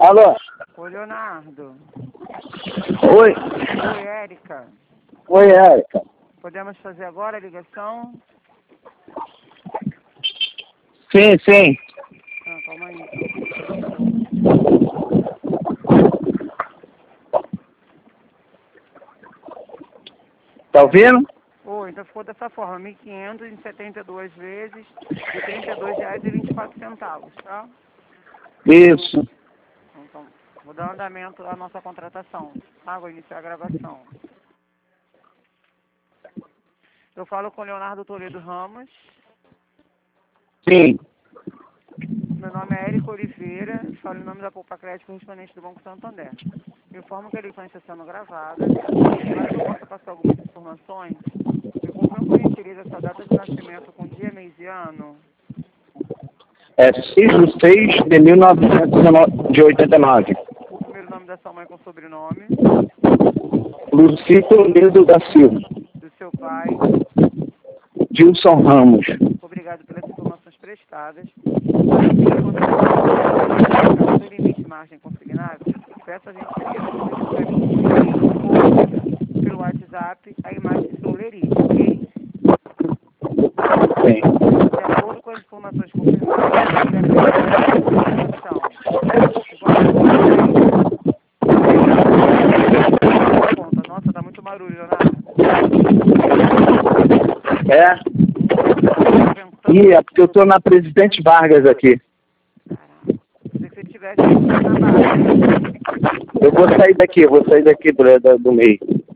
Alô? Ô, Leonardo. Oi. Oi, Érica. Oi, Érica. Podemos fazer agora a ligação? Sim, sim. Ah, calma aí, então. Tá ouvindo? Oi, então ficou dessa forma, 1.500 em 72 vezes de R$ 32,24, tá? Isso. Então, vou dar andamento à nossa contratação, tá? Vou iniciar a gravação. Eu falo com o Leonardo Toledo Ramos. Sim. Meu nome é Érico Oliveira, falo em nome da Poupa Crédito correspondente do Banco Santander. Informo que a ligação está sendo gravada. Para que eu possa passar algumas informações, me confirma por gentileza essa data de nascimento com dia, mês e ano. É 6 de 1989. O primeiro nome da sua mãe com sobrenome. Luci Toledo da Silva. Do seu pai. Gilson Ramos. Obrigado pelas informações prestadas. Para seguir a contratação do crédito identificado do limite margem consignado, peço a gentileza de você encaminhe ou pelo WhatsApp a imagem do seu lerite, ok? Sim. De acordo com as informações confirmadas, irá precisar de uma documentação. Informações do cliente. Conta. Nossa, dá muito barulho, Leonardo. É? Tá ventando. Ih, é porque eu tô na Presidente Vargas aqui. Caraca. Se você estivesse na barra. Eu vou sair daqui do meio.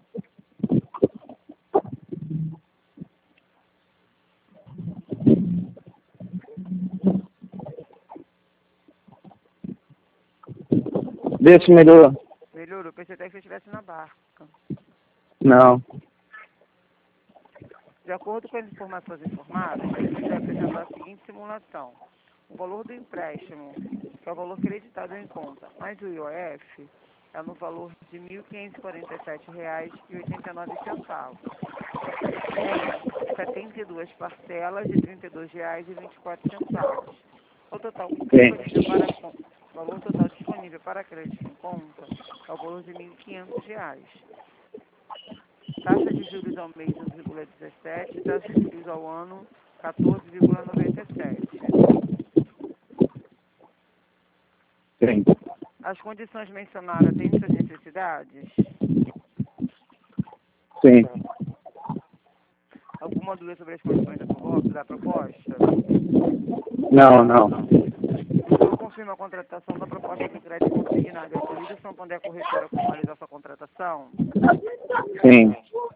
Vê se melhorou. Melhorou. Pensei até que você estivesse na barca. Não. De acordo com as informações informadas, a gente vai apresentar a seguinte simulação. O valor do empréstimo, que é o valor creditado em conta, mais o IOF, é no valor de R$ 1.547,89. Em 72 parcelas de R$ 32,24. O total disponível para valor total disponível para crédito em conta é o valor de R$ 1.500. Taxa de juros ao mês 1,17, taxa de juros ao ano 14,97. Sim. As condições mencionadas atendem suas necessidades? Sim. Alguma dúvida sobre as condições da proposta? Não, não. O senhor confirma a contratação da proposta de crédito consignado. Autoriza o Santander Corretora a formalizar sua contratação? Sim.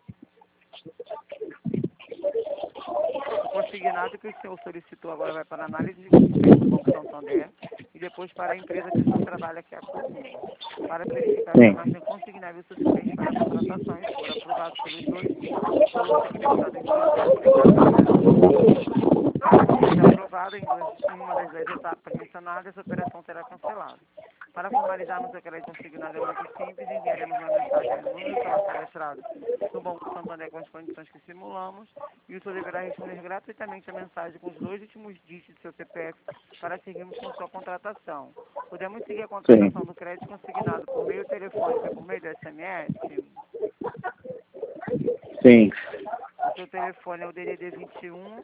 O consignado que o senhor solicitou agora vai para a análise de desempenho do Banco Santander e depois para a empresa que o senhor trabalha, que é a Comum, para verificar se a Sim. margem consignável é suficiente para a contratação e, se for aprovado pelos dois, o valor será creditado em suas contas em caso de negação. Caso seja aprovado em uma das 10 etapas mencionadas, essa operação será cancelada. Para formalizarmos a crédito consignado é muito simples, enviaremos uma mensagem no número que ela cadastrado no Banco Santander com as condições que simulamos e o senhor deverá responder gratuitamente a mensagem com os 2 últimos dígitos do seu CPF para seguirmos com sua contratação. Podemos seguir a contratação do crédito consignado por meio telefônico e por meio do SMS? Sim. O seu telefone é o DDD 21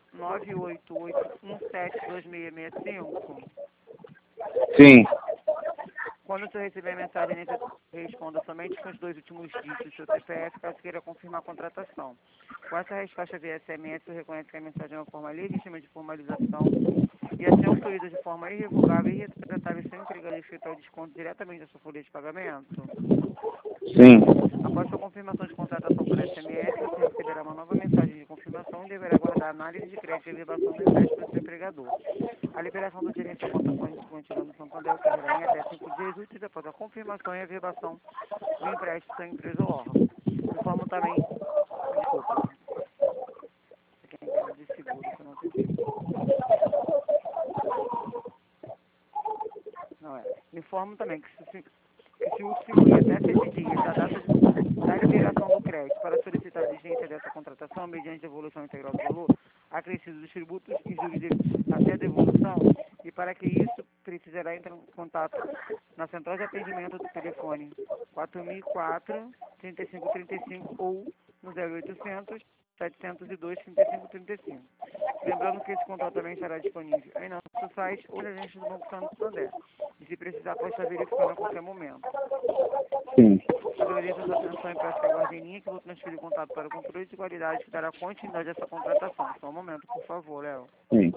988172665. Sim. Quando o senhor receber a mensagem, responda somente com os 2 últimos dígitos do seu CPF, caso queira confirmar a contratação. Com essa resposta via SMS, o senhor reconhece que a mensagem é uma forma legítima de formalização e assim autoriza de forma irrevogável e irretratável seu empregador efetuar o desconto diretamente da sua folha de pagamento. Sim. Após sua confirmação de contratação por SMS, você receberá uma nova mensagem de confirmação e deverá aguardar a análise de crédito e liberação do empréstimo do seu empregador. A liberação do direito à conta corrente contínua no Santander ocorrerá em até 5 dias úteis após a confirmação e a verbação do empréstimo da empresa ou órgão. Informo também, desculpa, quem quer de seguro, que eu não entendi. Não é. Informo também que se o senhor, em até 7 dias da data da liberação do crédito para solicitar a vigência dessa contratação, mediante devolução integral do valor, acrescido dos tributos e juros devidos até a devolução, e para que isso precisará entrar em contato na central de atendimento do telefone 4004-3535 ou no 0800 702 3535. Lembrando que esse contato também estará disponível em nosso site ou na agência do Banco Santander. E se precisar, pode estar verificando a qualquer momento. Sim. Agradeço a sua atenção e peço que aguarde em linha que vou transferir o contato para o controle de qualidade que dará continuidade a essa contratação. Só um momento, por favor, Léo. Sim.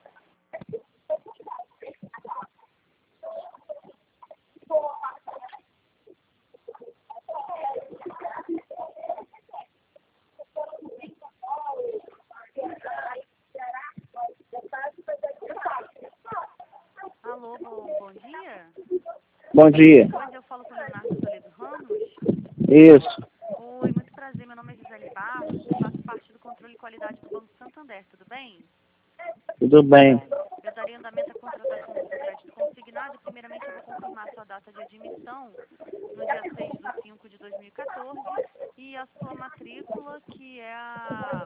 Alô, bom dia. Bom dia. Hoje eu falo com o Leonardo Toledo Ramos. Isso. Oi, muito prazer. Meu nome é Gisele Barros. Faço parte do controle de qualidade do Banco Santander. Tudo bem? Tudo bem. Eu daria andamento à contratação do seu crédito consignado. Primeiramente, eu vou confirmar sua data de admissão no dia 6 de 5 de 2014 e a sua matrícula, que é a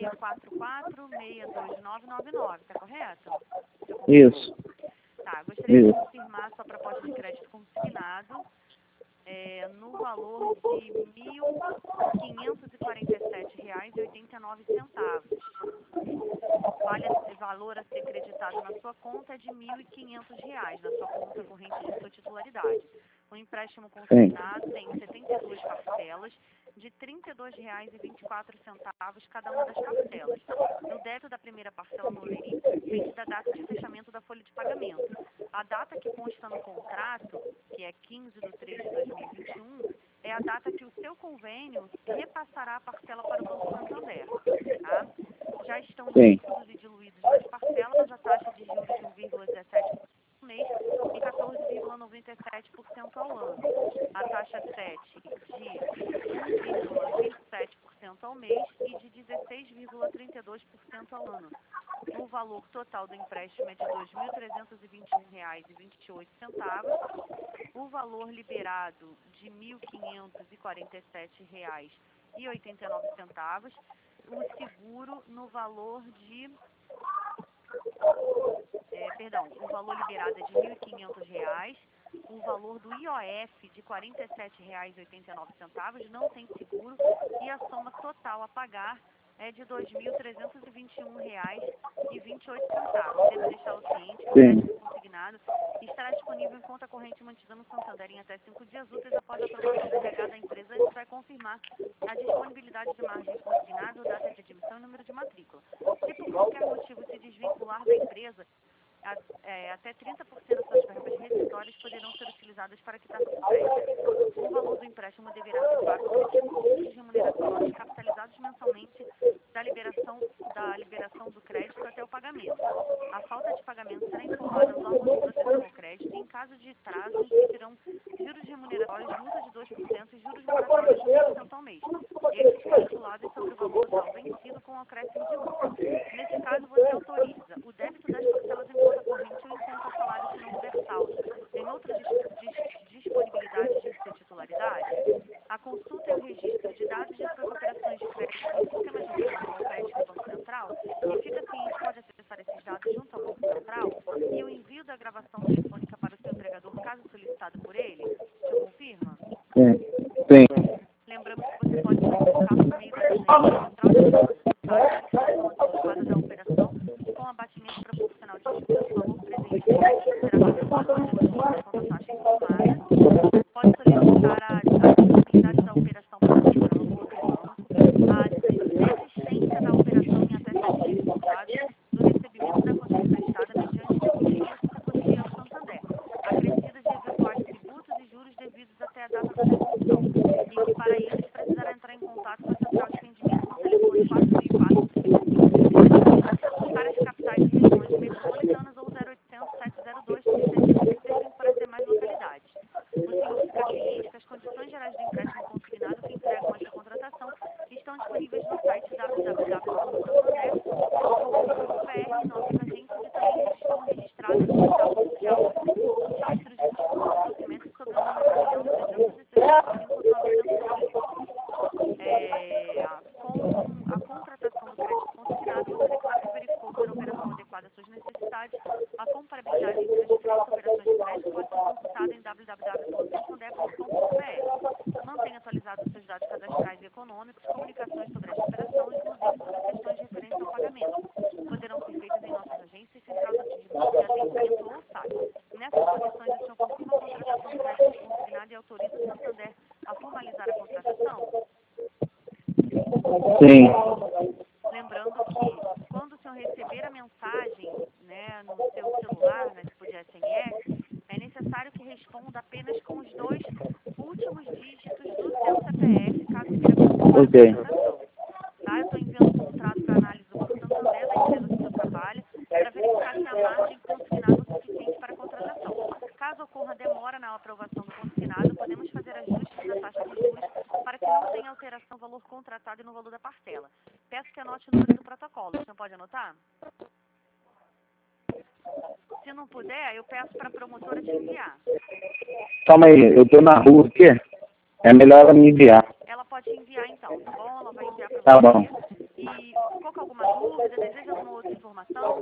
644-62999. Está correto? Isso. Tá, gostaria de Isso. confirmar sua proposta de crédito consignado no valor de R$ 1.547,89. O valor a ser creditado na sua conta é de R$ 1.500 na sua conta corrente de sua titularidade. O empréstimo consignado tem 72 parcelas de R$ 32,24 cada uma das parcelas. No débito da primeira parcela no OLERI, depende da data de fechamento da folha de pagamento. A data que consta no contrato, que é 15 de 3 de 2021, é a data que o seu convênio repassará a parcela para o Banco Santander. Tá? Já estão incluídos e diluídos nas parcelas a taxa de juros de 1,17% ao mês e 14,97% ao ano. A taxa 7 de 1,27% ao mês e de 16,32% ao ano. O valor total do empréstimo é de R$ 2.321,28. O valor liberado de R$ 1.547,89. O seguro no valor de... o valor liberado é de R$ 1.500. O valor do IOF de R$ 47,89, não tem seguro, e a soma total a pagar é de R$ 2.321,28. Devo deixar o cliente que o crédito consignado estará disponível em conta corrente mantida no Santander em até 5 dias úteis após a aprovação do RH da empresa. Isso vai confirmar a disponibilidade de margens consignadas, data de admissão e número de matrícula. Se por qualquer motivo se desvincular da empresa, até 30% das suas verbas rescisórias poderão ser utilizadas para quitar seu crédito. O valor do empréstimo deverá ser pago com juros remuneratórios capitalizados mensalmente da liberação do crédito até o pagamento. A falta de pagamento será informada aos órgãos de proteção ao crédito e, em caso de atraso, incidirão juros remuneratórios, multa de 2% e juros moratórios de 1% ao mês. Estes calculados sobre o valor total vencido com o acréscimo de multa. Nesse caso, você autoriza o débito das parcelas em conta corrente ou em conta salário se não houver saldo. Tem outras disponibilidades de sua titularidade? A consulta e o registro de dados de suas operações de crédito no sistema de informação ao crédito do Banco Central, e fica cliente pode acessar esses dados junto ao Banco Central, e o envio da gravação telefônica para o seu empregador, caso solicitado por ele. Você confirma? Sim. Lembramos que você pode solicitar por meio da janela central de informação antecipada da operação com abatimento proporcional de juros. O valor presente será calculado com a taxa informada. Pode solicitar a disponibilidade da operação para o outro banco, a desistência da operação em até 7 dias contados do recebimento da quantia emprestada mediante devolutiva se essa quantia ao Santander, acrescidas de eventuais tributos e juros devidos até a data da devolução, e que para eles precisará entrar em contato com a central de atendimento no telefone 4004-3535 para as capitais e regiões metropolitanas ou 0800-702-3535 para as demais localidades. O senhor fica ciente que as condições gerais do empréstimo consignado que entregam esta contratação estão disponíveis no site www.santander.com.br e nossos agentes e também estão registrados no portal oficial Registro de Documentos sob o número 1.365.915. www.santander.com.br. Mantenha atualizados seus dados cadastrais e econômicos, comunicações sobre esta operação, inclusive sobre questões referentes ao pagamento. Poderão ser feitas em nossas agências, central de atendimento ou site. Nessas condições, o senhor confirma a contratação do crédito consignado e autoriza o Santander a formalizar a contratação? Sim. Lembrando que, quando o senhor receber a mensagem, né, no seu celular, né, tipo de SMS, é necessário que responda apenas com os 2 últimos dígitos do seu CPF, caso queira confirmar a contratação. Tá? Eu estou enviando o contrato para análise do Banco Santander, da empresa que o senhor trabalha, para verificar se há margem consignada o suficiente para a contratação. Caso ocorra demora na aprovação do consignado, podemos fazer ajustes na taxa de juros para que não tenha alteração no valor contratado e no valor da parcela. Peço que anote o número do protocolo. O senhor pode anotar? Se não puder, eu peço para a promotora te enviar. Calma aí, eu tô na rua aqui. É melhor ela me enviar. Ela pode enviar então, tá bom? Ela vai enviar para você. Tá bom. E ficou com alguma dúvida? Deseja alguma outra informação?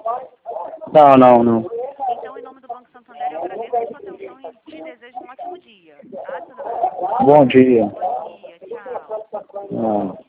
Não. Então, em nome do Banco Santander, eu agradeço a sua atenção e te desejo um ótimo dia. Tá, senhora? Bom dia. Bom dia, tchau. Ah.